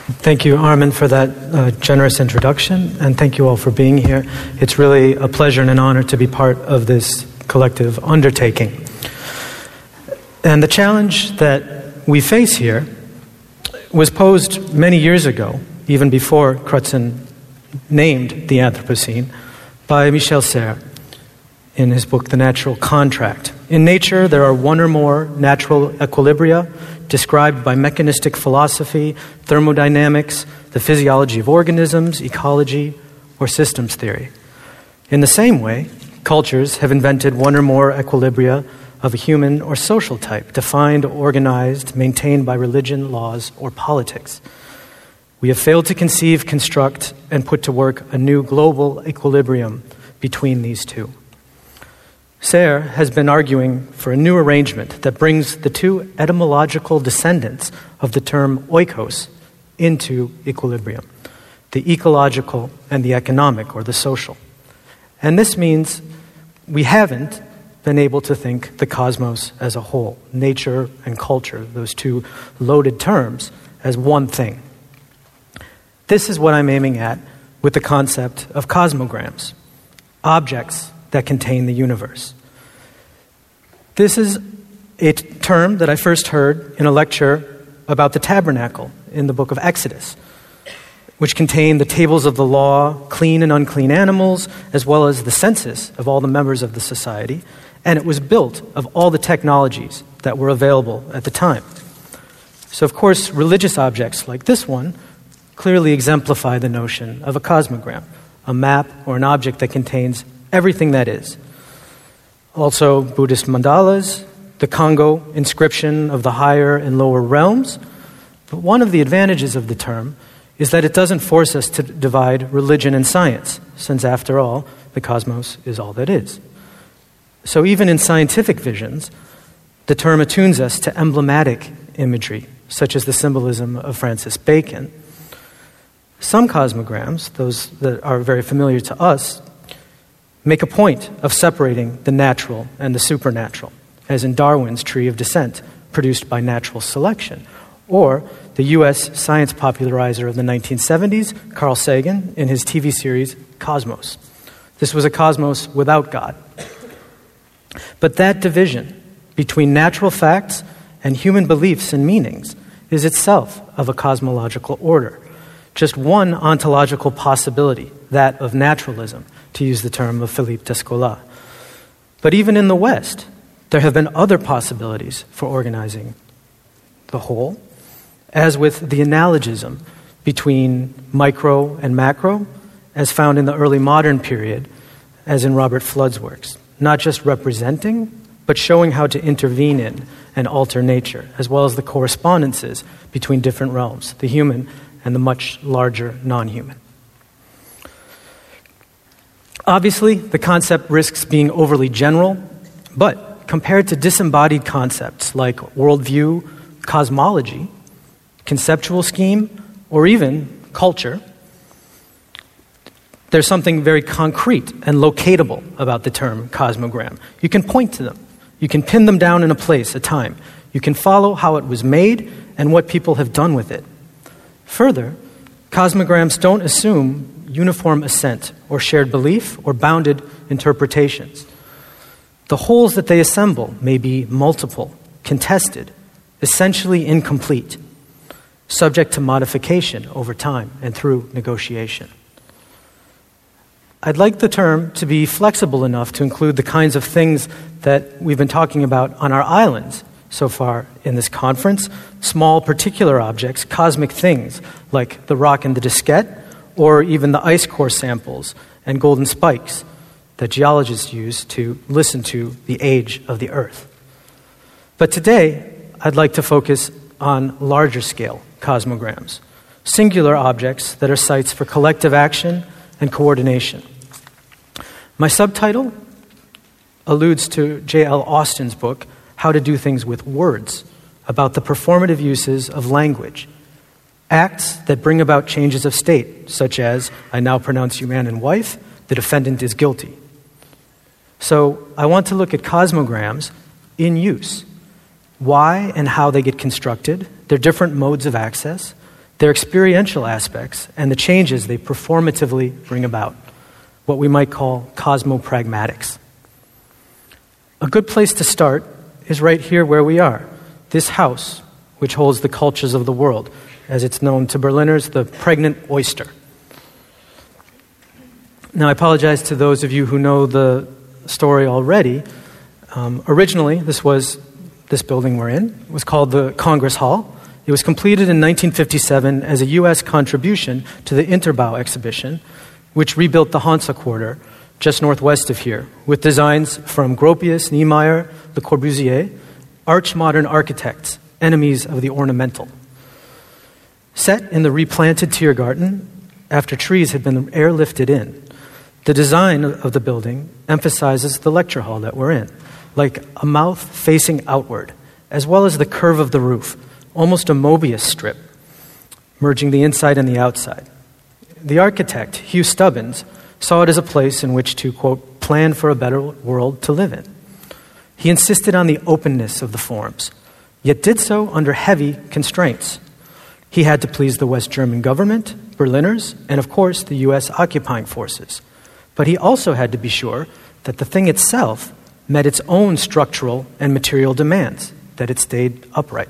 Thank you, Armin, for that generous introduction, and thank you all for being here. It's really a pleasure and an honor to be part of this collective undertaking. And the challenge that we face here was posed many years ago, even before Crutzen named the Anthropocene, by Michel Serres in his book, The Natural Contract. In nature, there are one or more natural equilibria described by mechanistic philosophy, thermodynamics, the physiology of organisms, ecology, or systems theory. In the same way, cultures have invented one or more equilibria of a human or social type, defined, organized, maintained by religion, laws, or politics. We have failed to conceive, construct, and put to work a new global equilibrium between these two. Serres has been arguing for a new arrangement that brings the two etymological descendants of the term oikos into equilibrium, the ecological and the economic, or the social. And this means we haven't been able to think the cosmos as a whole, nature and culture, those two loaded terms, as one thing. This is what I'm aiming at with the concept of cosmograms, objects that contain the universe. This is a term that I first heard in a lecture about the tabernacle in the book of Exodus, which contained the tables of the law, clean and unclean animals, as well as the census of all the members of the society, and it was built of all the technologies that were available at the time. So, of course, religious objects like this one clearly exemplify the notion of a cosmogram, a map or an object that contains everything that is. Also, Buddhist mandalas, the Congo inscription of the higher and lower realms. But one of the advantages of the term is that it doesn't force us to divide religion and science, since after all, the cosmos is all that is. So even in scientific visions, the term attunes us to emblematic imagery, such as the symbolism of Francis Bacon. Some cosmograms, those that are very familiar to us, make a point of separating the natural and the supernatural, as in Darwin's Tree of Descent, produced by natural selection, or the U.S. science popularizer of the 1970s, Carl Sagan, in his TV series Cosmos. This was a cosmos without God. But that division between natural facts and human beliefs and meanings is itself of a cosmological order. Just one ontological possibility, that of naturalism, to use the term of Philippe Descola. But even in the West, there have been other possibilities for organizing the whole, as with the analogism between micro and macro, as found in the early modern period, as in Robert Flood's works. Not just representing, but showing how to intervene in and alter nature, as well as the correspondences between different realms, the human and the much larger non-human. Obviously, the concept risks being overly general, but compared to disembodied concepts like worldview, cosmology, conceptual scheme, or even culture, there's something very concrete and locatable about the term cosmogram. You can point to them. You can pin them down in a place, a time. You can follow how it was made and what people have done with it. Further, cosmograms don't assume uniform assent or shared belief or bounded interpretations. The wholes that they assemble may be multiple, contested, essentially incomplete, subject to modification over time and through negotiation. I'd like the term to be flexible enough to include the kinds of things that we've been talking about on our islands so far in this conference, small particular objects, cosmic things like the rock and the diskette, or even the ice core samples and golden spikes that geologists use to listen to the age of the Earth. But today, I'd like to focus on larger scale cosmograms, singular objects that are sites for collective action and coordination. My subtitle alludes to J.L. Austin's book, How to Do Things with Words, about the performative uses of language, acts that bring about changes of state, such as, I now pronounce you man and wife, the defendant is guilty. So I want to look at cosmograms in use, why and how they get constructed, their different modes of access, their experiential aspects, and the changes they performatively bring about, what we might call cosmopragmatics. A good place to start is right here where we are, this house, which holds the cultures of the world, as it's known to Berliners, the pregnant oyster. Now, I apologize to those of you who know the story already. Originally, this building we're in. It was called the Congress Hall. It was completed in 1957 as a U.S. contribution to the Interbau exhibition, which rebuilt the Hansa Quarter just northwest of here, with designs from Gropius, Niemeyer, Le Corbusier, arch-modern architects, enemies of the ornamental. Set in the replanted Tiergarten, after trees had been airlifted in, the design of the building emphasizes the lecture hall that we're in, like a mouth facing outward, as well as the curve of the roof, almost a Mobius strip, merging the inside and the outside. The architect, Hugh Stubbins, saw it as a place in which to, quote, plan for a better world to live in. He insisted on the openness of the forms, yet did so under heavy constraints. He had to please the West German government, Berliners, and of course the U.S. occupying forces. But he also had to be sure that the thing itself met its own structural and material demands, that it stayed upright.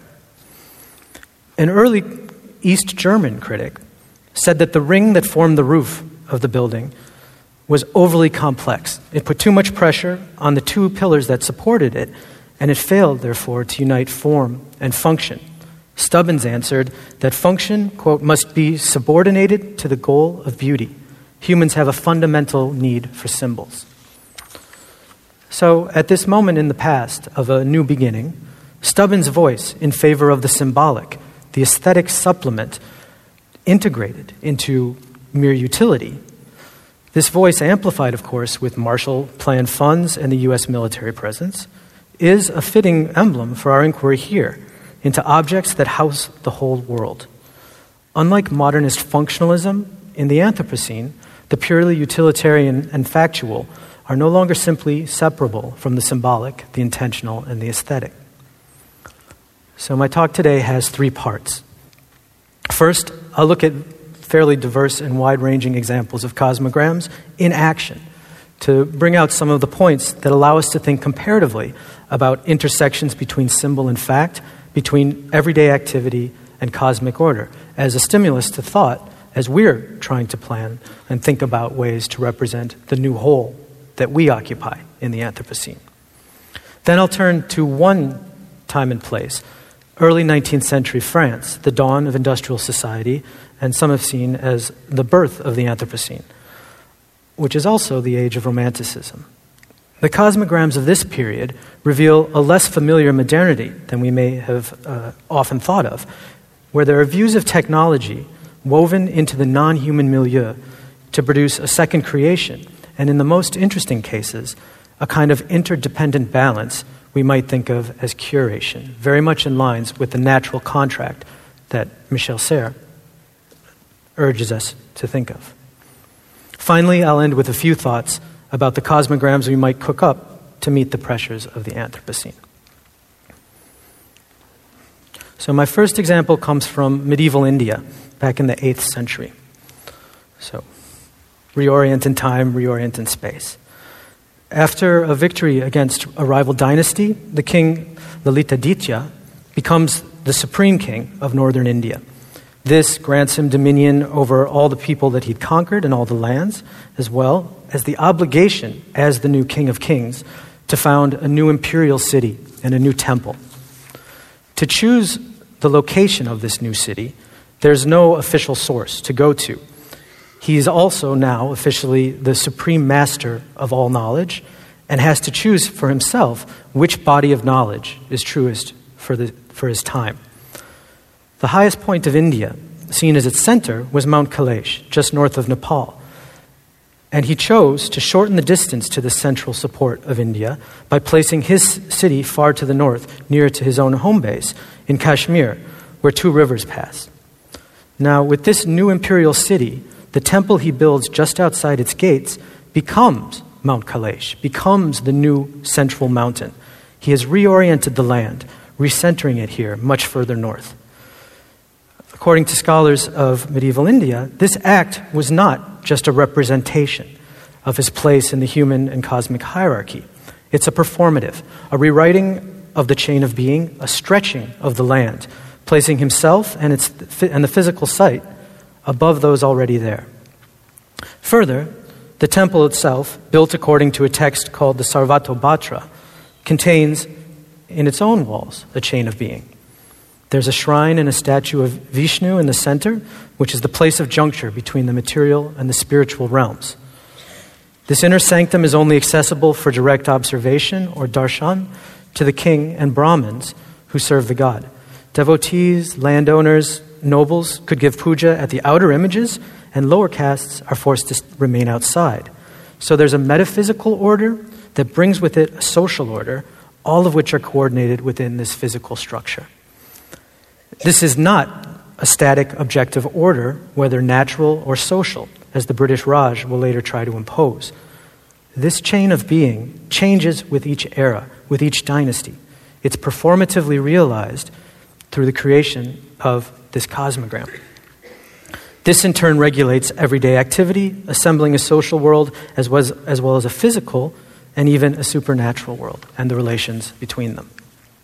An early East German critic said that the ring that formed the roof of the building was overly complex. It put too much pressure on the two pillars that supported it, and it failed, therefore, to unite form and function. Stubbins answered that function, quote, must be subordinated to the goal of beauty. Humans have a fundamental need for symbols. So, at this moment in the past of a new beginning, Stubbins' voice in favor of the symbolic, the aesthetic supplement, integrated into mere utility. This voice, amplified, of course, with Marshall Plan funds and the U.S. military presence, is a fitting emblem for our inquiry here into objects that house the whole world. Unlike modernist functionalism, in the Anthropocene, the purely utilitarian and factual are no longer simply separable from the symbolic, the intentional, and the aesthetic. So my talk today has three parts. First, I'll look at fairly diverse and wide-ranging examples of cosmograms in action to bring out some of the points that allow us to think comparatively about intersections between symbol and fact, between everyday activity and cosmic order, as a stimulus to thought as we're trying to plan and think about ways to represent the new whole that we occupy in the Anthropocene. Then I'll turn to one time and place, early 19th century France, the dawn of industrial society, and some have seen as the birth of the Anthropocene, which is also the age of Romanticism. The cosmograms of this period reveal a less familiar modernity than we may have often thought of, where there are views of technology woven into the non-human milieu to produce a second creation, and in the most interesting cases, a kind of interdependent balance we might think of as curation, very much in lines with the natural contract that Michel Serres urges us to think of. Finally, I'll end with a few thoughts about the cosmograms we might cook up to meet the pressures of the Anthropocene. So my first example comes from medieval India, back in the 8th century. So, reorient in time, reorient in space. After a victory against a rival dynasty, the king Lalitaditya becomes the supreme king of northern India. This grants him dominion over all the people that he'd conquered and all the lands, as well as the obligation as the new king of kings to found a new imperial city and a new temple. To choose the location of this new city, there's no official source to go to. He's also now officially the supreme master of all knowledge and has to choose for himself which body of knowledge is truest for his time. The highest point of India, seen as its center, was Mount Kailash, just north of Nepal. And he chose to shorten the distance to the central support of India by placing his city far to the north, nearer to his own home base in Kashmir, where two rivers pass. Now, with this new imperial city, the temple he builds just outside its gates becomes Mount Kailash, becomes the new central mountain. He has reoriented the land, recentering it here much further north. According to scholars of medieval India, this act was not just a representation of his place in the human and cosmic hierarchy. It's a performative, a rewriting of the chain of being, a stretching of the land, placing himself and the physical site above those already there. Further, the temple itself, built according to a text called the Sarvatobhatra, contains in its own walls a chain of being. There's a shrine and a statue of Vishnu in the center, which is the place of juncture between the material and the spiritual realms. This inner sanctum is only accessible for direct observation or darshan to the king and Brahmins who serve the god. Devotees, landowners, nobles could give puja at the outer images, and lower castes are forced to remain outside. So there's a metaphysical order that brings with it a social order, all of which are coordinated within this physical structure. This is not a static objective order, whether natural or social, as the British Raj will later try to impose. This chain of being changes with each era, with each dynasty. It's performatively realized through the creation of this cosmogram. This in turn regulates everyday activity, assembling a social world as well as a physical and even a supernatural world and the relations between them.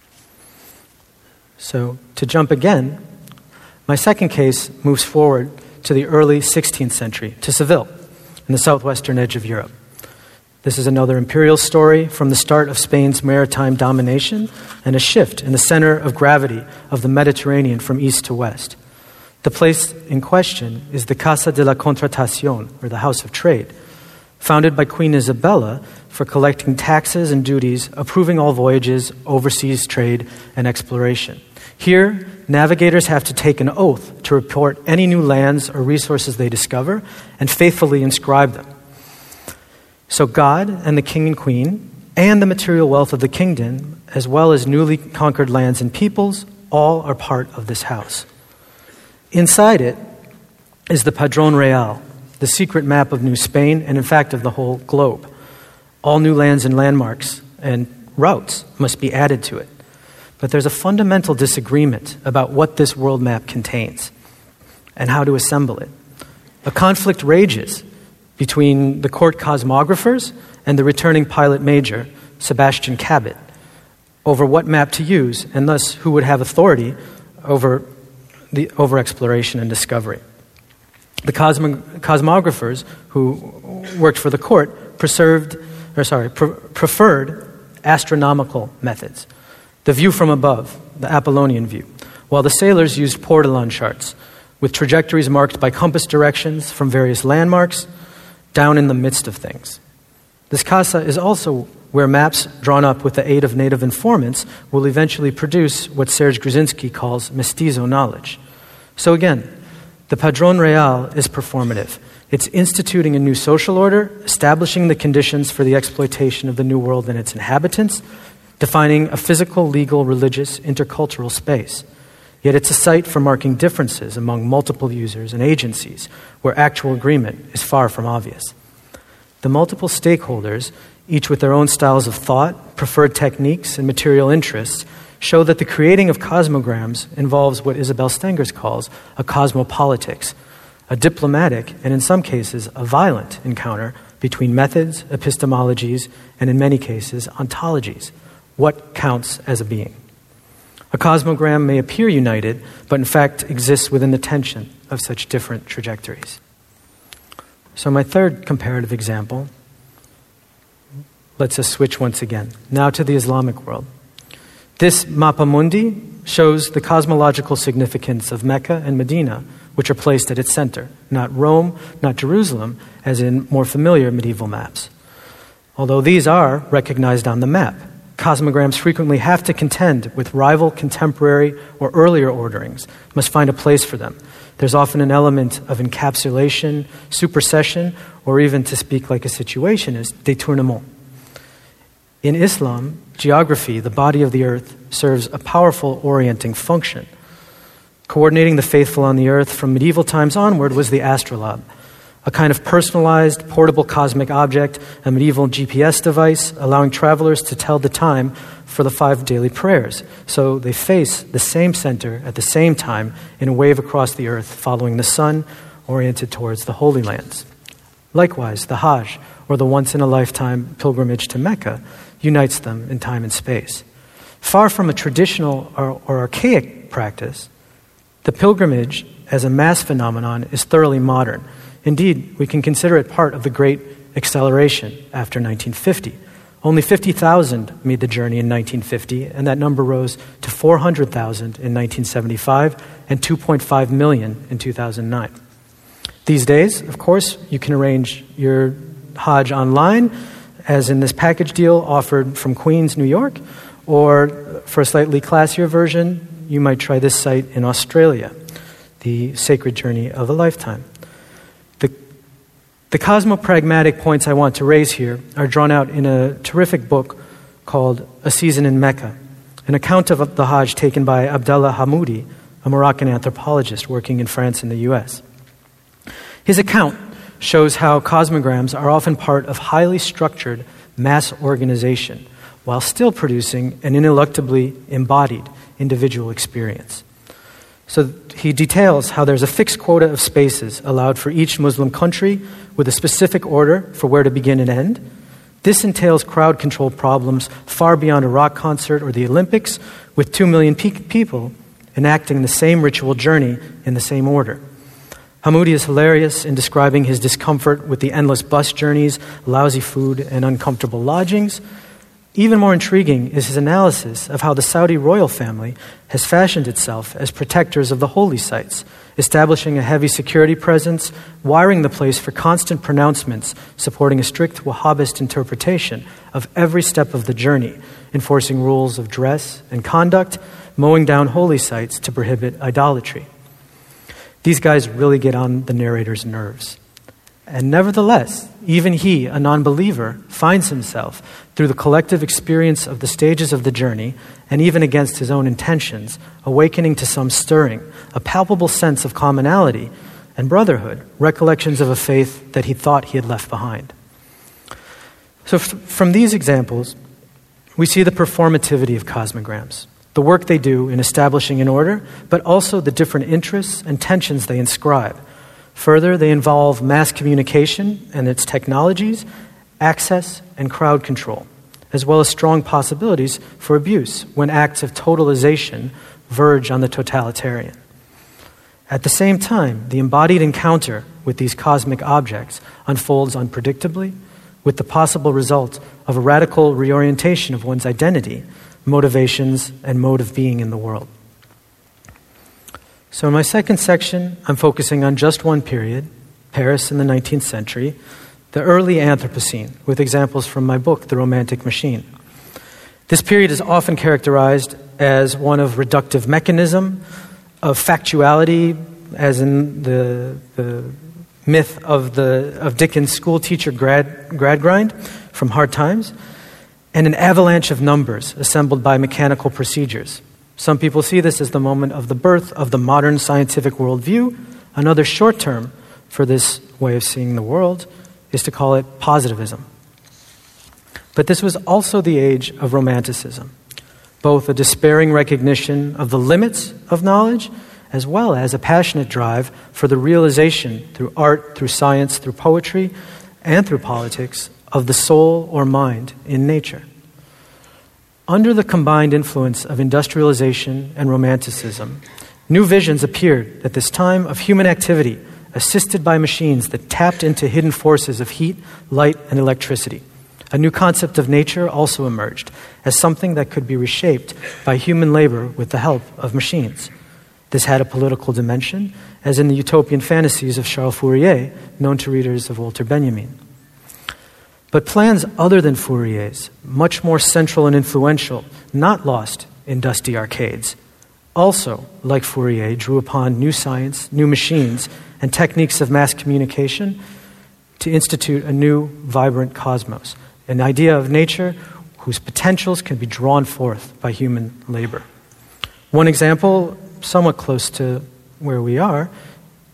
So, to jump again, my second case moves forward to the early 16th century, to Seville, in the southwestern edge of Europe. This is another imperial story from the start of Spain's maritime domination and a shift in the center of gravity of the Mediterranean from east to west. The place in question is the Casa de la Contratación, or the House of Trade, founded by Queen Isabella for collecting taxes and duties, approving all voyages, overseas trade, and exploration. Here, navigators have to take an oath to report any new lands or resources they discover and faithfully inscribe them. So God and the king and queen and the material wealth of the kingdom, as well as newly conquered lands and peoples, all are part of this house. Inside it is the Padrón Real, the secret map of New Spain and in fact of the whole globe. All new lands and landmarks and routes must be added to it. But there's a fundamental disagreement about what this world map contains and how to assemble it. A conflict rages between the court cosmographers and the returning pilot major, Sebastian Cabot, over what map to use and thus who would have authority over exploration and discovery. The cosmographers who worked for the court preferred astronomical methods, the view from above, the Apollonian view, while the sailors used portolan charts with trajectories marked by compass directions from various landmarks down in the midst of things. This casa is also where maps drawn up with the aid of native informants will eventually produce what Serge Grzinski calls mestizo knowledge. So again, the Padrón Real is performative. It's instituting a new social order, establishing the conditions for the exploitation of the new world and its inhabitants, defining a physical, legal, religious, intercultural space. Yet it's a site for marking differences among multiple users and agencies where actual agreement is far from obvious. The multiple stakeholders, each with their own styles of thought, preferred techniques, and material interests, show that the creating of cosmograms involves what Isabel Stengers calls a cosmopolitics, a diplomatic, and in some cases, a violent encounter between methods, epistemologies, and in many cases, ontologies. What counts as a being? A cosmogram may appear united, but in fact exists within the tension of such different trajectories. So my third comparative example lets us switch once again, now to the Islamic world. This Mappa Mundi shows the cosmological significance of Mecca and Medina, which are placed at its center, not Rome, not Jerusalem, as in more familiar medieval maps. Although these are recognized on the map, cosmograms frequently have to contend with rival, contemporary, or earlier orderings, must find a place for them. There's often an element of encapsulation, supersession, or even, to speak like a situationist, détournement. In Islam, geography, the body of the earth, serves a powerful orienting function. Coordinating the faithful on the earth from medieval times onward was the astrolabe, a kind of personalized, portable cosmic object, a medieval GPS device, allowing travelers to tell the time for the 5 daily prayers. So they face the same center at the same time in a wave across the earth, following the sun, oriented towards the Holy Lands. Likewise, the Hajj, or the once-in-a-lifetime pilgrimage to Mecca, unites them in time and space. Far from a traditional or archaic practice, the pilgrimage as a mass phenomenon is thoroughly modern. Indeed, we can consider it part of the great acceleration after 1950. Only 50,000 made the journey in 1950, and that number rose to 400,000 in 1975 and 2.5 million in 2009. These days, of course, you can arrange your Hajj online, as in this package deal offered from Queens, New York, or for a slightly classier version, you might try this site in Australia, the Sacred Journey of a Lifetime. The cosmopragmatic points I want to raise here are drawn out in a terrific book called A Season in Mecca, an account of the Hajj taken by Abdallah Hamoudi, a Moroccan anthropologist working in France and the US. His account shows how cosmograms are often part of highly structured mass organization, while still producing an ineluctably embodied individual experience. So he details how there's a fixed quota of spaces allowed for each Muslim country with a specific order for where to begin and end. This entails crowd control problems far beyond a rock concert or the Olympics, with 2 million people enacting the same ritual journey in the same order. Hamoudi is hilarious in describing his discomfort with the endless bus journeys, lousy food, and uncomfortable lodgings. Even more intriguing is his analysis of how the Saudi royal family has fashioned itself as protectors of the holy sites, establishing a heavy security presence, wiring the place for constant pronouncements, supporting a strict Wahhabist interpretation of every step of the journey, enforcing rules of dress and conduct, mowing down holy sites to prohibit idolatry. These guys really get on the narrator's nerves. And nevertheless, even he, a non-believer, finds himself, through the collective experience of the stages of the journey, and even against his own intentions, awakening to some stirring, a palpable sense of commonality and brotherhood, recollections of a faith that he thought he had left behind. So from these examples, we see the performativity of cosmograms, the work they do in establishing an order, but also the different interests and tensions they inscribe. Further, they involve mass communication and its technologies, access, and crowd control, as well as strong possibilities for abuse when acts of totalization verge on the totalitarian. At the same time, the embodied encounter with these cosmic objects unfolds unpredictably, with the possible result of a radical reorientation of one's identity, motivations, and mode of being in the world. So in my second section, I'm focusing on just one period, Paris in the 19th century, the early Anthropocene, with examples from my book, The Romantic Machine. This period is often characterized as one of reductive mechanism, of factuality, as in the myth of Dickens' school teacher Gradgrind from Hard Times, and an avalanche of numbers assembled by mechanical procedures. Some people see this as the moment of the birth of the modern scientific worldview. Another short term for this way of seeing the world is to call it positivism. But this was also the age of Romanticism, both a despairing recognition of the limits of knowledge, as well as a passionate drive for the realization through art, through science, through poetry, and through politics of the soul or mind in nature. Under the combined influence of industrialization and Romanticism, new visions appeared at this time of human activity assisted by machines that tapped into hidden forces of heat, light, and electricity. A new concept of nature also emerged as something that could be reshaped by human labor with the help of machines. This had a political dimension, as in the utopian fantasies of Charles Fourier, known to readers of Walter Benjamin. But plans other than Fourier's, much more central and influential, not lost in dusty arcades, also, like Fourier, drew upon new science, new machines, and techniques of mass communication to institute a new, vibrant cosmos, an idea of nature whose potentials can be drawn forth by human labor. One example, somewhat close to where we are,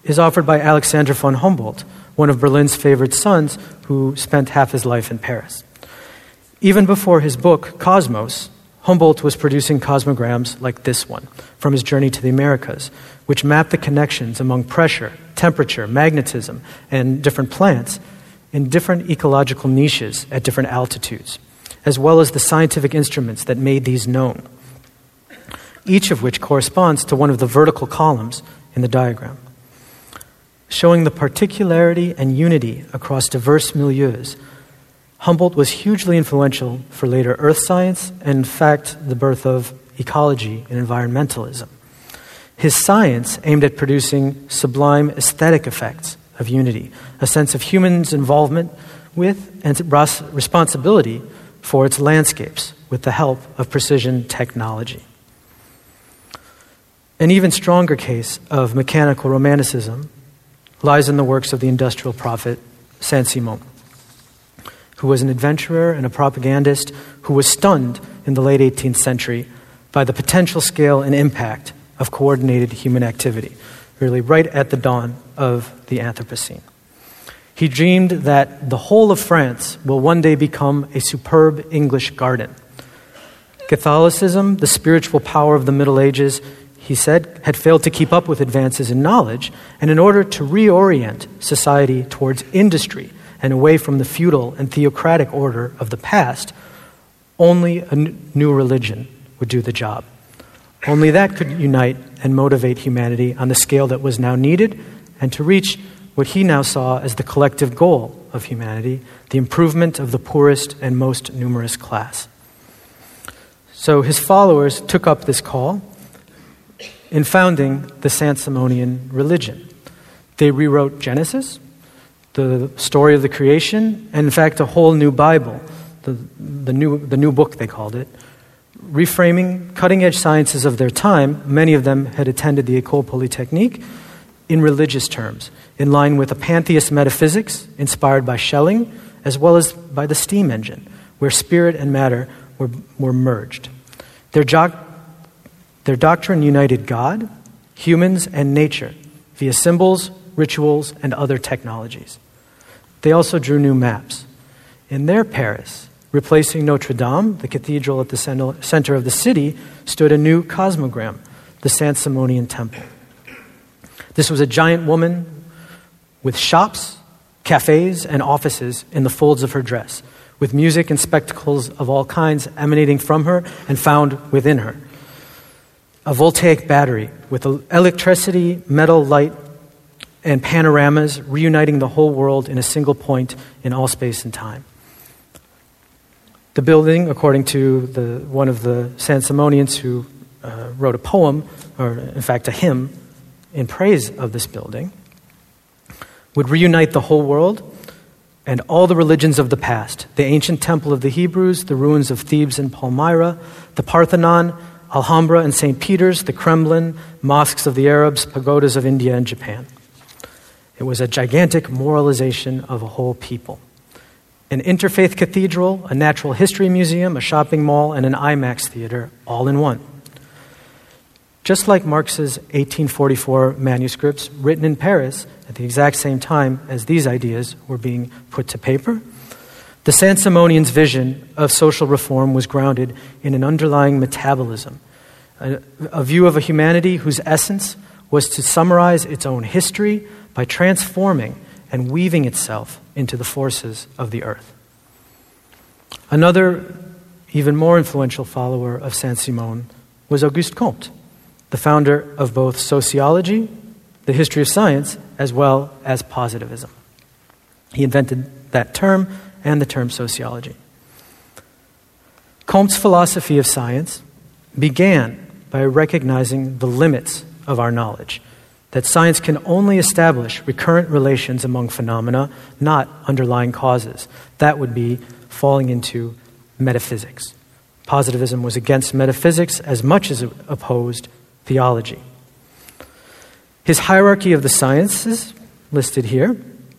is offered by Alexander von Humboldt, one of Berlin's favorite sons who spent half his life in Paris. Even before his book, Cosmos, Humboldt was producing cosmograms like this one from his journey to the Americas, which mapped the connections among pressure, temperature, magnetism, and different plants in different ecological niches at different altitudes, as well as the scientific instruments that made these known, each of which corresponds to one of the vertical columns in the diagram. Showing the particularity and unity across diverse milieus, Humboldt was hugely influential for later earth science and, in fact, the birth of ecology and environmentalism. His science aimed at producing sublime aesthetic effects of unity, a sense of humans' involvement with and responsibility for its landscapes with the help of precision technology. An even stronger case of mechanical romanticism lies in the works of the industrial prophet Saint-Simon, who was an adventurer and a propagandist who was stunned in the late 18th century by the potential scale and impact of coordinated human activity, really right at the dawn of the Anthropocene. He dreamed that the whole of France will one day become a superb English garden. Catholicism, the spiritual power of the Middle Ages, he said, had failed to keep up with advances in knowledge, and in order to reorient society towards industry and away from the feudal and theocratic order of the past, only a new religion would do the job. Only that could unite and motivate humanity on the scale that was now needed, and to reach what he now saw as the collective goal of humanity, the improvement of the poorest and most numerous class. So his followers took up this call in founding the Saint-Simonian religion. They rewrote Genesis, the story of the creation, and in fact a whole new Bible, the new book they called it, reframing cutting-edge sciences of their time. Many of them had attended the École Polytechnique in religious terms, in line with a pantheist metaphysics inspired by Schelling, as well as by the steam engine, where spirit and matter were merged. Their doctrine united God, humans, and nature via symbols, rituals, and other technologies. They also drew new maps. In their Paris, replacing Notre Dame, the cathedral at the center of the city, stood a new cosmogram, the Saint-Simonian Temple. This was a giant woman with shops, cafes, and offices in the folds of her dress, with music and spectacles of all kinds emanating from her and found within her. A voltaic battery with electricity, metal, light, and panoramas reuniting the whole world in a single point in all space and time. The building, according to one of the Saint-Simonians who wrote a poem, or in fact a hymn, in praise of this building, would reunite the whole world and all the religions of the past, the ancient temple of the Hebrews, the ruins of Thebes and Palmyra, the Parthenon, Alhambra and St. Peter's, the Kremlin, mosques of the Arabs, pagodas of India and Japan. It was a gigantic moralization of a whole people. An interfaith cathedral, a natural history museum, a shopping mall, and an IMAX theater, all in one. Just like Marx's 1844 manuscripts written in Paris at the exact same time as these ideas were being put to paper, the Saint-Simonians' vision of social reform was grounded in an underlying metabolism, a view of a humanity whose essence was to summarize its own history by transforming and weaving itself into the forces of the earth. Another, even more influential follower of Saint-Simon was Auguste Comte, the founder of both sociology, the history of science, as well as positivism. He invented that term and the term sociology. Comte's philosophy of science began by recognizing the limits of our knowledge, that science can only establish recurrent relations among phenomena, not underlying causes. That would be falling into metaphysics. Positivism was against metaphysics as much as it opposed theology. His hierarchy of the sciences, listed here,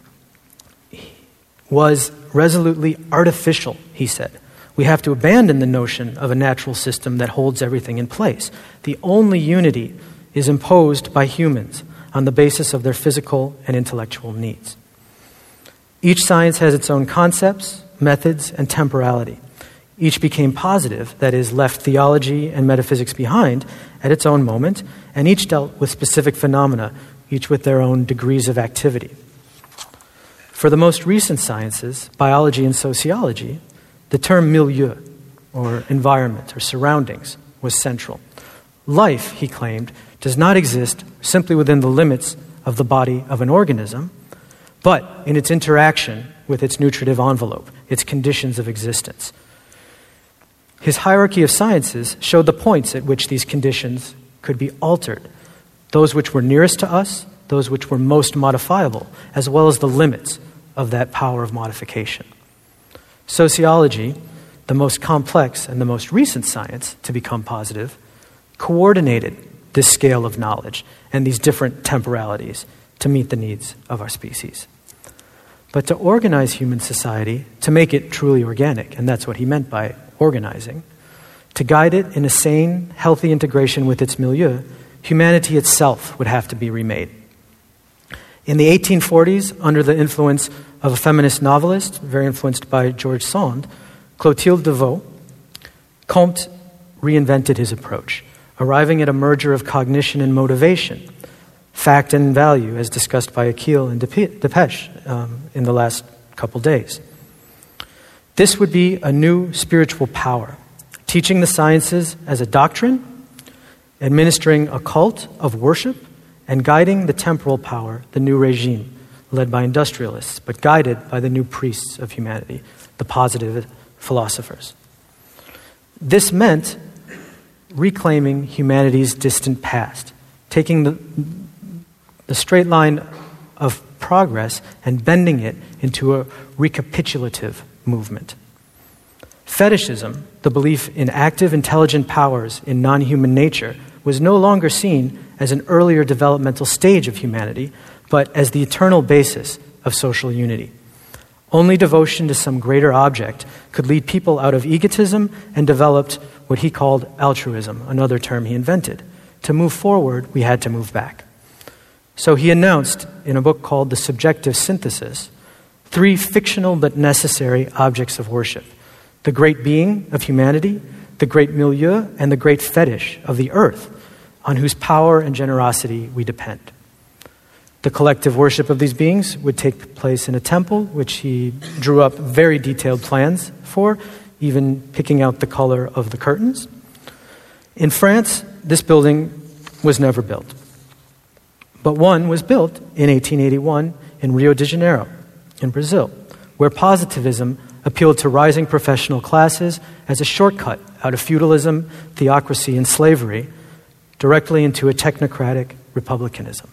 was resolutely artificial, he said. We have to abandon the notion of a natural system that holds everything in place. The only unity is imposed by humans on the basis of their physical and intellectual needs. Each science has its own concepts, methods, and temporality. Each became positive, that is, left theology and metaphysics behind at its own moment, and each dealt with specific phenomena, each with their own degrees of activity. For the most recent sciences, biology and sociology, the term milieu, or environment, or surroundings, was central. Life, he claimed, does not exist simply within the limits of the body of an organism, but in its interaction with its nutritive envelope, its conditions of existence. His hierarchy of sciences showed the points at which these conditions could be altered, those which were nearest to us, those which were most modifiable, as well as the limits of that power of modification. Sociology, the most complex and the most recent science to become positive, coordinated this scale of knowledge and these different temporalities to meet the needs of our species. But to organize human society, to make it truly organic, and that's what he meant by organizing, to guide it in a sane, healthy integration with its milieu, humanity itself would have to be remade. In the 1840s, under the influence of a feminist novelist, very influenced by George Sand, Clotilde Devaux, Comte reinvented his approach, arriving at a merger of cognition and motivation, fact and value, as discussed by Akil and Depeche in the last couple days. This would be a new spiritual power, teaching the sciences as a doctrine, administering a cult of worship, and guiding the temporal power, the new regime, led by industrialists, but guided by the new priests of humanity, the positive philosophers. This meant reclaiming humanity's distant past, taking the straight line of progress and bending it into a recapitulative movement. Fetishism, the belief in active, intelligent powers in non-human nature, was no longer seen as an earlier developmental stage of humanity, but as the eternal basis of social unity. Only devotion to some greater object could lead people out of egotism and developed what he called altruism, another term he invented. To move forward, we had to move back. So he announced in a book called The Subjective Synthesis 3 fictional but necessary objects of worship: the great being of humanity, the great milieu, and the great fetish of the earth, on whose power and generosity we depend. The collective worship of these beings would take place in a temple, which he drew up very detailed plans for, even picking out the color of the curtains. In France, this building was never built. But one was built in 1881 in Rio de Janeiro, in Brazil, where positivism appealed to rising professional classes as a shortcut out of feudalism, theocracy, and slavery, directly into a technocratic republicanism.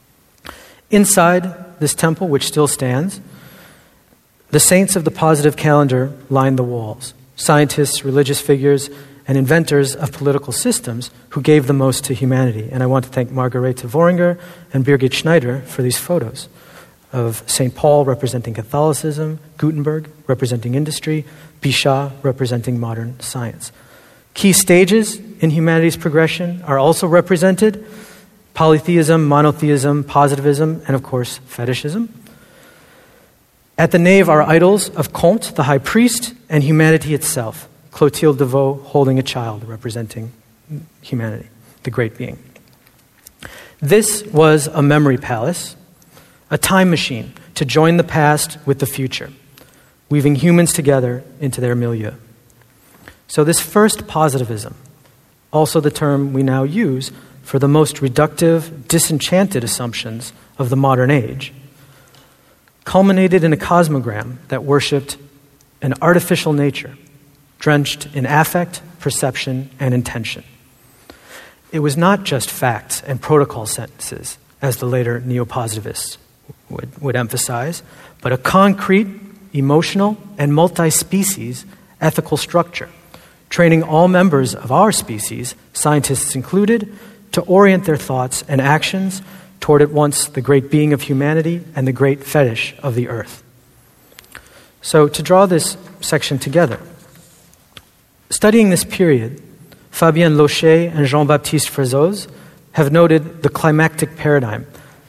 Inside this temple, which still stands, the saints of the positive calendar lined the walls, scientists, religious figures, and inventors of political systems who gave the most to humanity. And I want to thank Margarete Voringer and Birgit Schneider for these photos of St. Paul representing Catholicism, Gutenberg representing industry, Bichat representing modern science. Key stages in humanity's progression are also represented: polytheism, monotheism, positivism, and of course, fetishism. At the nave are idols of Comte, the high priest, and humanity itself, Clotilde Devaux holding a child representing humanity, the great being. This was a memory palace, a time machine to join the past with the future, weaving humans together into their milieu. So this first positivism, also the term we now use for the most reductive, disenchanted assumptions of the modern age, culminated in a cosmogram that worshipped an artificial nature, drenched in affect, perception, and intention. It was not just facts and protocol sentences, as the later neo-positivists would emphasize, but a concrete, emotional, and multi-species ethical structure, training all members of our species, scientists included, to orient their thoughts and actions toward at once the great being of humanity and the great fetish of the earth. So to draw this section together, studying this period, Fabien Locher and Jean-Baptiste Frézoz have noted the climactic paradigm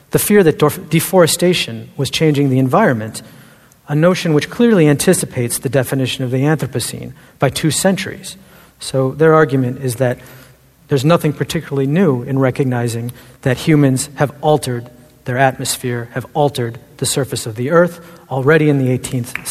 the fear that deforestation was changing the environment, a notion which clearly anticipates the definition of the Anthropocene by 2 centuries. So their argument is that there's nothing particularly new in recognizing that humans have altered their atmosphere, have altered the surface of the earth. Already in the 18th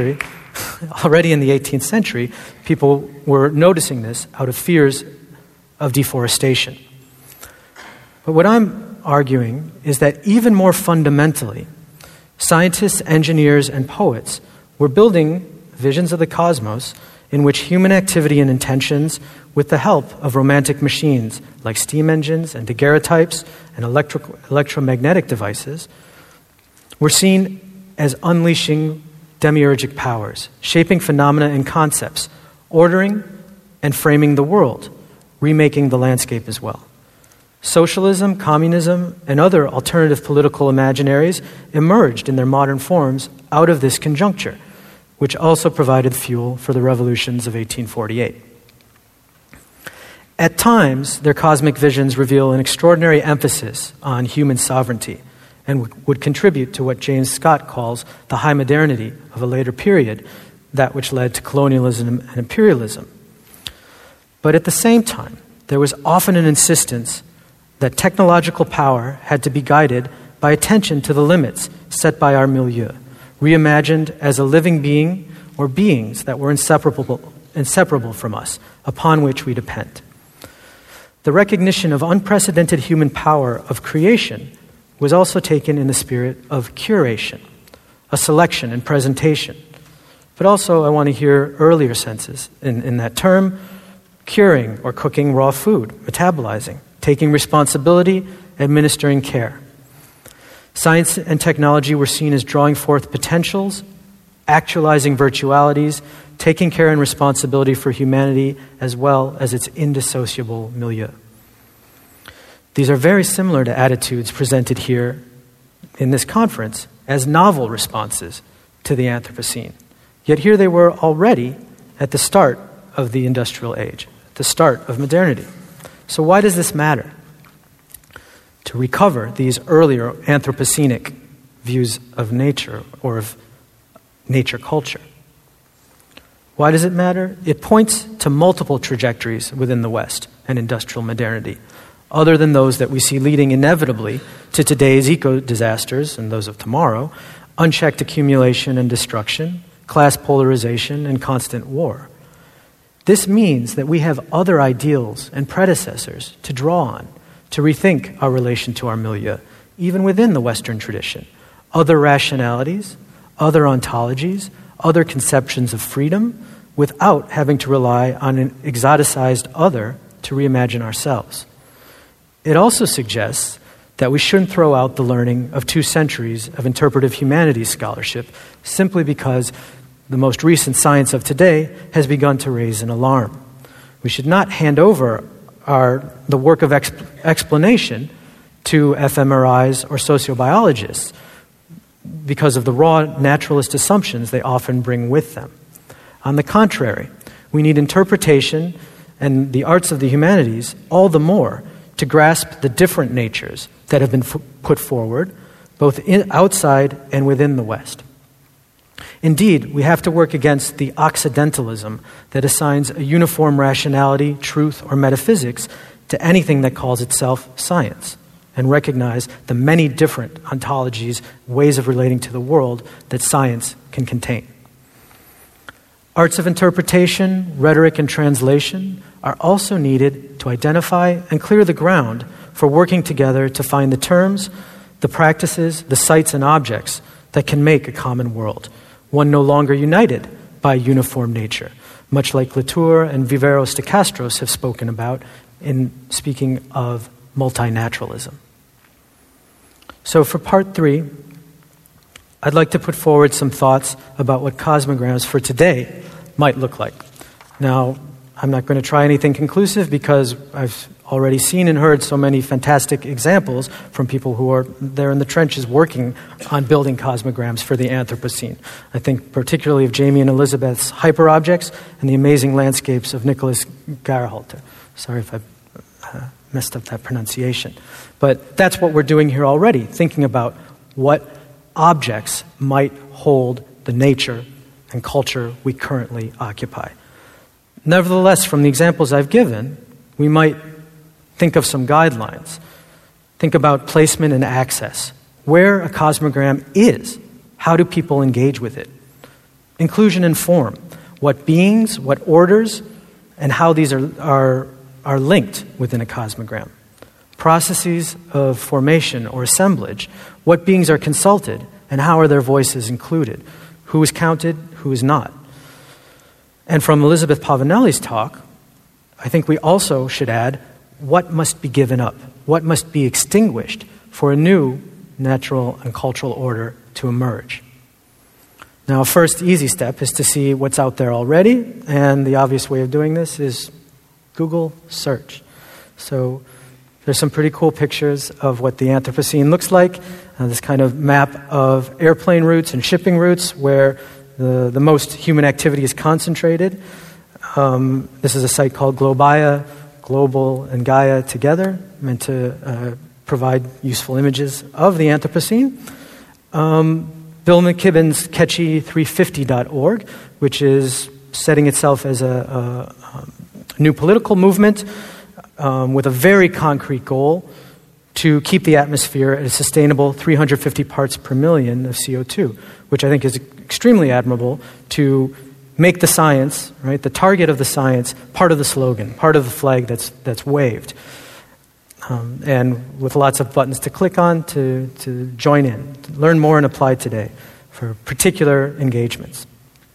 century, people were noticing this out of fears of deforestation. But what I'm arguing is that even more fundamentally, scientists, engineers, and poets were building visions of the cosmos in which human activity and intentions, with the help of romantic machines like steam engines and daguerreotypes and electromagnetic devices, were seen as unleashing demiurgic powers, shaping phenomena and concepts, ordering and framing the world, remaking the landscape as well. Socialism, communism, and other alternative political imaginaries emerged in their modern forms out of this conjuncture, which also provided fuel for the revolutions of 1848. At times, their cosmic visions reveal an extraordinary emphasis on human sovereignty and would contribute to what James Scott calls the high modernity of a later period, that which led to colonialism and imperialism. But at the same time, there was often an insistence that technological power had to be guided by attention to the limits set by our milieu, reimagined as a living being or beings that were inseparable from us, upon which we depend. The recognition of unprecedented human power of creation was also taken in the spirit of curation, a selection and presentation. But also I want to hear earlier senses in that term, curing or cooking raw food, metabolizing, taking responsibility, administering care. Science and technology were seen as drawing forth potentials, actualizing virtualities, taking care and responsibility for humanity as well as its indissociable milieu. These are very similar to attitudes presented here in this conference as novel responses to the Anthropocene. Yet here they were already at the start of the industrial age, at the start of modernity. So why does this matter? To recover these earlier Anthropocenic views of nature or of nature culture. Why does it matter? It points to multiple trajectories within the West and industrial modernity, other than those that we see leading inevitably to today's eco-disasters and those of tomorrow, unchecked accumulation and destruction, class polarization, and constant war. This means that we have other ideals and predecessors to draw on, to rethink our relation to our milieu, even within the Western tradition. Other rationalities, other ontologies, other conceptions of freedom, without having to rely on an exoticized other to reimagine ourselves. It also suggests that we shouldn't throw out the learning of 2 centuries of interpretive humanities scholarship simply because the most recent science of today has begun to raise an alarm. We should not hand over the work of explanation to fMRIs or sociobiologists because of the raw naturalist assumptions they often bring with them. On the contrary, we need interpretation and the arts of the humanities all the more to grasp the different natures that have been put forward, both outside and within the West. Indeed, we have to work against the occidentalism that assigns a uniform rationality, truth, or metaphysics to anything that calls itself science, and recognize the many different ontologies, ways of relating to the world that science can contain. Arts of interpretation, rhetoric, and translation are also needed to identify and clear the ground for working together to find the terms, the practices, the sites, and objects that can make a common world, one no longer united by uniform nature, much like Latour and Viveros de Castros have spoken about in speaking of multinaturalism. So for part 3, I'd like to put forward some thoughts about what cosmograms for today might look like. Now, I'm not going to try anything conclusive because I've already seen and heard so many fantastic examples from people who are there in the trenches working on building cosmograms for the Anthropocene. I think particularly of Jamie and Elizabeth's hyperobjects and the amazing landscapes of Nicholas Gerhalter. Sorry if I messed up that pronunciation. But that's what we're doing here already, thinking about what objects might hold the nature and culture we currently occupy. Nevertheless, from the examples I've given, we might think of some guidelines. Think about placement and access. Where a cosmogram is, how do people engage with it? Inclusion and form. What beings, what orders, and how these are linked within a cosmogram. Processes of formation or assemblage. What beings are consulted, and how are their voices included? Who is counted, who is not? And from Elizabeth Pavanelli's talk, I think we also should add what must be given up, what must be extinguished for a new natural and cultural order to emerge. Now, a first easy step is to see what's out there already, and the obvious way of doing this is Google search. So there's some pretty cool pictures of what the Anthropocene looks like, this kind of map of airplane routes and shipping routes where the most human activity is concentrated. This is a site called Globaya, Global and Gaia together, meant to provide useful images of the Anthropocene. Bill McKibben's Catchy350.org, which is setting itself as a new political movement with a very concrete goal to keep the atmosphere at a sustainable 350 parts per million of CO2, which I think is extremely admirable to make the science, right, the target of the science, part of the slogan, part of the flag that's waved. And with lots of buttons to click on to join in, to learn more and apply today for particular engagements.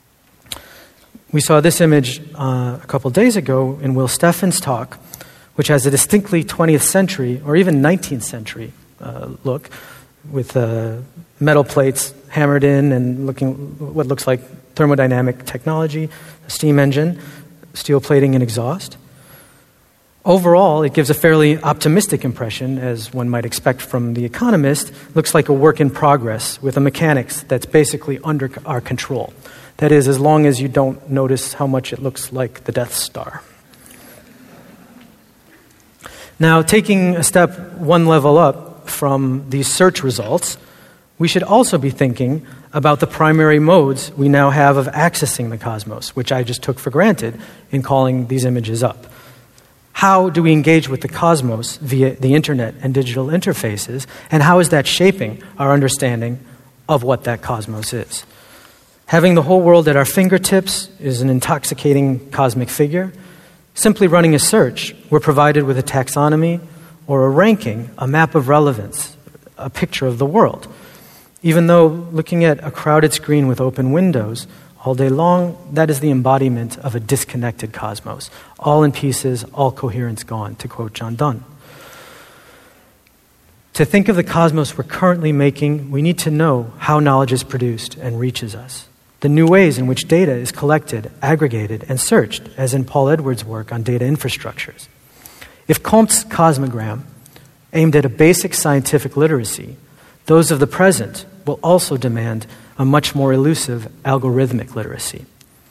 We saw this image a couple days ago in Will Steffen's talk, which has a distinctly 20th century or even 19th century look with metal plates hammered in and looking what looks like thermodynamic technology, a steam engine, steel plating and exhaust. Overall, it gives a fairly optimistic impression, as one might expect from The Economist. Looks like a work in progress with a mechanics that's basically under our control. That is, as long as you don't notice how much it looks like the Death Star. Now, taking a step one level up from these search results, we should also be thinking about the primary modes we now have of accessing the cosmos, which I just took for granted in calling these images up. How do we engage with the cosmos via the internet and digital interfaces, and how is that shaping our understanding of what that cosmos is? Having the whole world at our fingertips is an intoxicating cosmic figure. Simply running a search, we're provided with a taxonomy or a ranking, a map of relevance, a picture of the world. Even though looking at a crowded screen with open windows all day long, that is the embodiment of a disconnected cosmos. All in pieces, all coherence gone, to quote John Donne. To think of the cosmos we're currently making, we need to know how knowledge is produced and reaches us. The new ways in which data is collected, aggregated, and searched, as in Paul Edwards' work on data infrastructures. If Comte's cosmogram aimed at a basic scientific literacy, those of the present will also demand a much more elusive algorithmic literacy.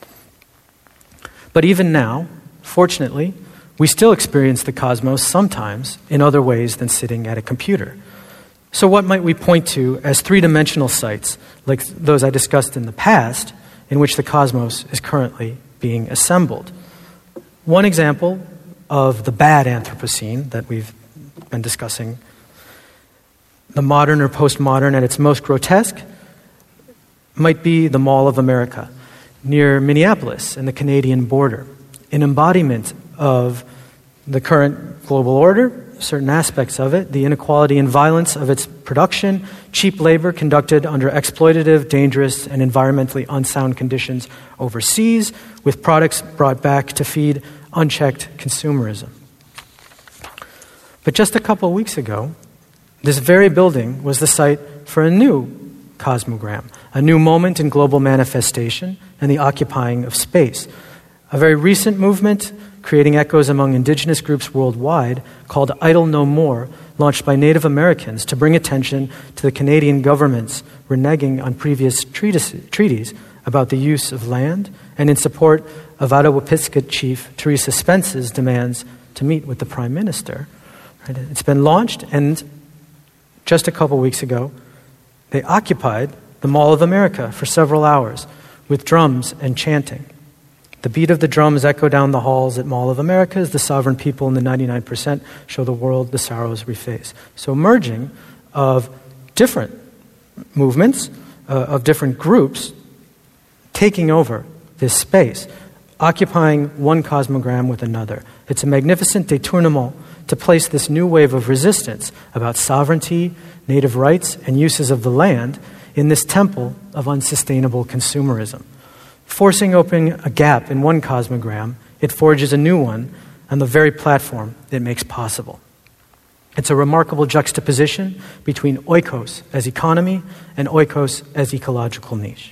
But even now, fortunately, we still experience the cosmos sometimes in other ways than sitting at a computer. So what might we point to as three-dimensional sites, like those I discussed in the past, in which the cosmos is currently being assembled? One example of the bad Anthropocene that we've been discussing, the modern or postmodern at its most grotesque, might be the Mall of America, near Minneapolis and the Canadian border, an embodiment of the current global order, certain aspects of it, the inequality and violence of its production, cheap labor conducted under exploitative, dangerous, and environmentally unsound conditions overseas, with products brought back to feed unchecked consumerism. But just a couple of weeks ago, this very building was the site for a new cosmogram, a new moment in global manifestation and the occupying of space. A very recent movement creating echoes among indigenous groups worldwide called Idle No More, launched by Native Americans to bring attention to the Canadian government's reneging on previous treaties about the use of land, and in support of Attawapiskat Chief Teresa Spence's demands to meet with the Prime Minister. Right? It's been launched, and just a couple weeks ago, they occupied the Mall of America for several hours with drums and chanting. The beat of the drums echo down the halls at Mall of America as the sovereign people in the 99% show the world the sorrows we face. So merging of different movements, of different groups, taking over this space, occupying one cosmogram with another. It's a magnificent détournement to place this new wave of resistance about sovereignty, native rights, and uses of the land in this temple of unsustainable consumerism. Forcing open a gap in one cosmogram, it forges a new one on the very platform it makes possible. It's a remarkable juxtaposition between oikos as economy and oikos as ecological niche.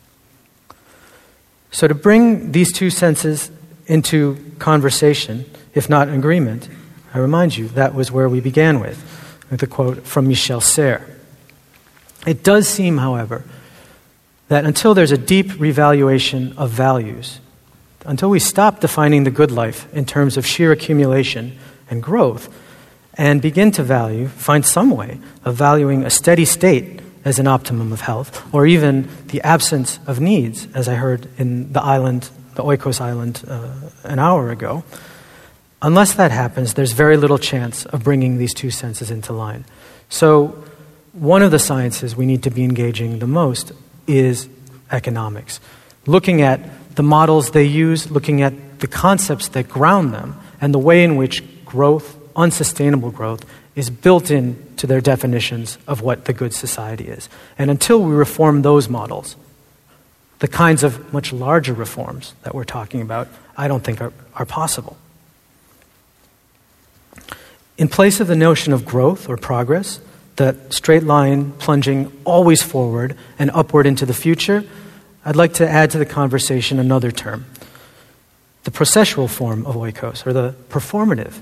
So to bring these two senses into conversation, if not agreement, I remind you that was where we began with the quote from Michel Serres. It does seem, however, that until there's a deep revaluation of values, until we stop defining the good life in terms of sheer accumulation and growth, and begin to find some way of valuing a steady state as an optimum of health, or even the absence of needs, as I heard in the Oikos Island an hour ago, unless that happens, there's very little chance of bringing these two senses into line. So one of the sciences we need to be engaging the most is economics. Looking at the models they use, looking at the concepts that ground them, and the way in which growth, unsustainable growth, is built into their definitions of what the good society is. And until we reform those models, the kinds of much larger reforms that we're talking about, I don't think are possible. In place of the notion of growth or progress, that straight line plunging always forward and upward into the future, I'd like to add to the conversation another term, the processual form of oikos, or the performative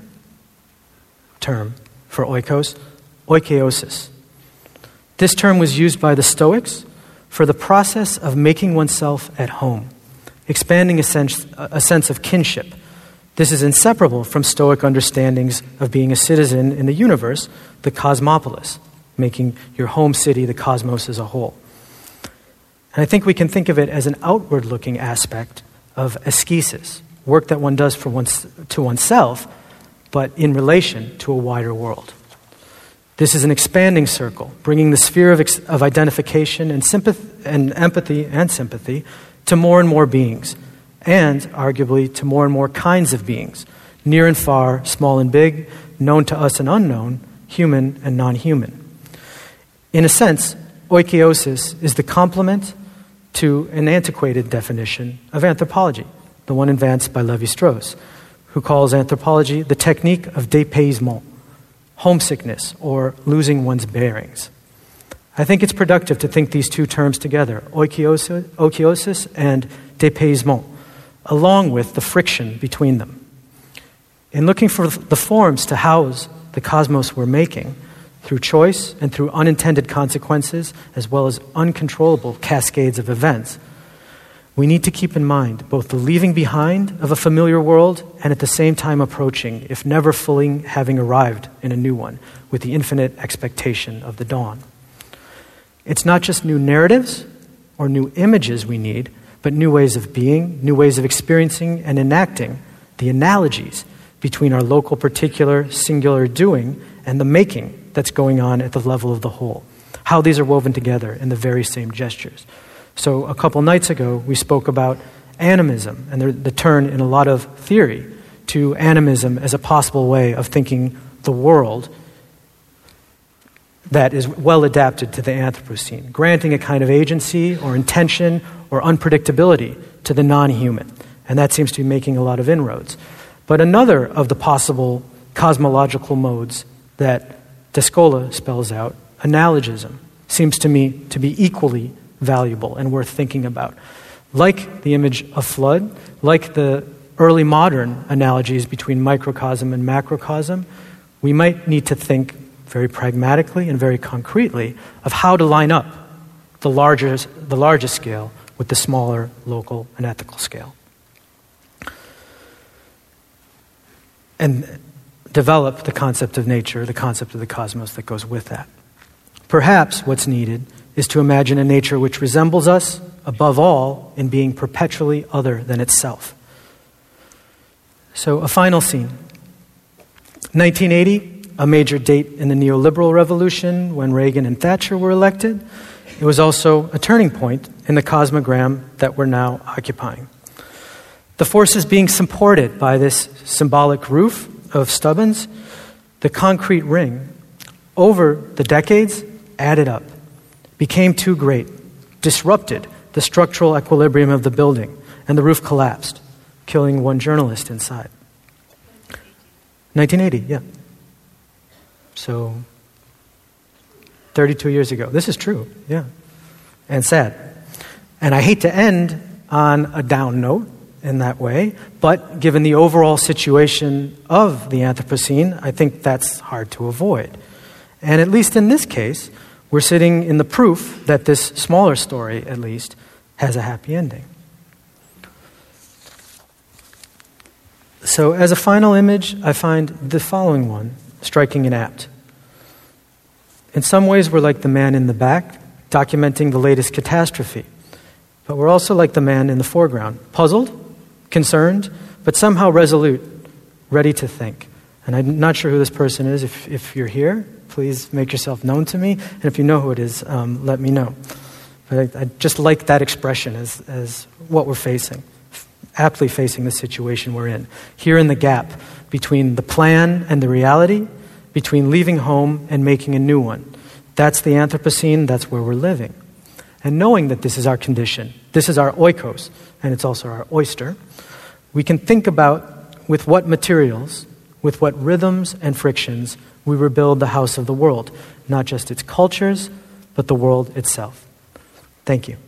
term for oikos, oikeiosis. This term was used by the Stoics for the process of making oneself at home, expanding a sense of kinship. This is inseparable from Stoic understandings of being a citizen in the universe, the cosmopolis, making your home city the cosmos as a whole. And I think we can think of it as an outward-looking aspect of ascesis, work that one does to oneself, but in relation to a wider world. This is an expanding circle, bringing the sphere of identification and empathy and sympathy to more and more beings, and arguably to more and more kinds of beings, near and far, small and big, known to us and unknown, human and non-human. In a sense, oikeiosis is the complement to an antiquated definition of anthropology, the one advanced by Lévi-Strauss, who calls anthropology the technique of dépaysement, homesickness, or losing one's bearings. I think it's productive to think these two terms together, oikeiosis and dépaysement, along with the friction between them. In looking for the forms to house the cosmos we're making, through choice and through unintended consequences, as well as uncontrollable cascades of events, we need to keep in mind both the leaving behind of a familiar world and at the same time approaching, if never fully having arrived in a new one, with the infinite expectation of the dawn. It's not just new narratives or new images we need, but new ways of being, new ways of experiencing and enacting the analogies between our local particular singular doing and the making that's going on at the level of the whole. How these are woven together in the very same gestures. So a couple nights ago, we spoke about animism and the turn in a lot of theory to animism as a possible way of thinking the world that is well adapted to the Anthropocene, granting a kind of agency or intention or unpredictability to the non-human. And that seems to be making a lot of inroads. But another of the possible cosmological modes that De Scola spells out, analogism, seems to me to be equally valuable and worth thinking about. Like the image of flood, like the early modern analogies between microcosm and macrocosm, we might need to think very pragmatically and very concretely of how to line up the largest scale with the smaller local and ethical scale. And develop the concept of nature, the concept of the cosmos that goes with that. Perhaps what's needed is to imagine a nature which resembles us, above all, in being perpetually other than itself. So, a final scene. 1980, a major date in the neoliberal revolution when Reagan and Thatcher were elected. It was also a turning point in the cosmogram that we're now occupying. The forces being supported by this symbolic roof of Stubbins, the concrete ring, over the decades, added up, became too great, disrupted the structural equilibrium of the building, and the roof collapsed, killing one journalist inside. 1980, yeah. So, 32 years ago. This is true, yeah. And sad. And I hate to end on a down note in that way, but given the overall situation of the Anthropocene, I think that's hard to avoid. And at least in this case, we're sitting in the proof that this smaller story, at least, has a happy ending. So as a final image, I find the following one striking and apt. In some ways, we're like the man in the back, documenting the latest catastrophe. But we're also like the man in the foreground, puzzled, concerned, but somehow resolute, ready to think. And I'm not sure who this person is. If you're here, please make yourself known to me. And if you know who it is, let me know. But I just like that expression as what we're facing, aptly facing the situation we're in. Here in the gap between the plan and the reality, between leaving home and making a new one. That's the Anthropocene, that's where we're living. And knowing that this is our condition, this is our oikos, and it's also our oyster, we can think about with what materials, with what rhythms and frictions we rebuild the house of the world, not just its cultures, but the world itself. Thank you.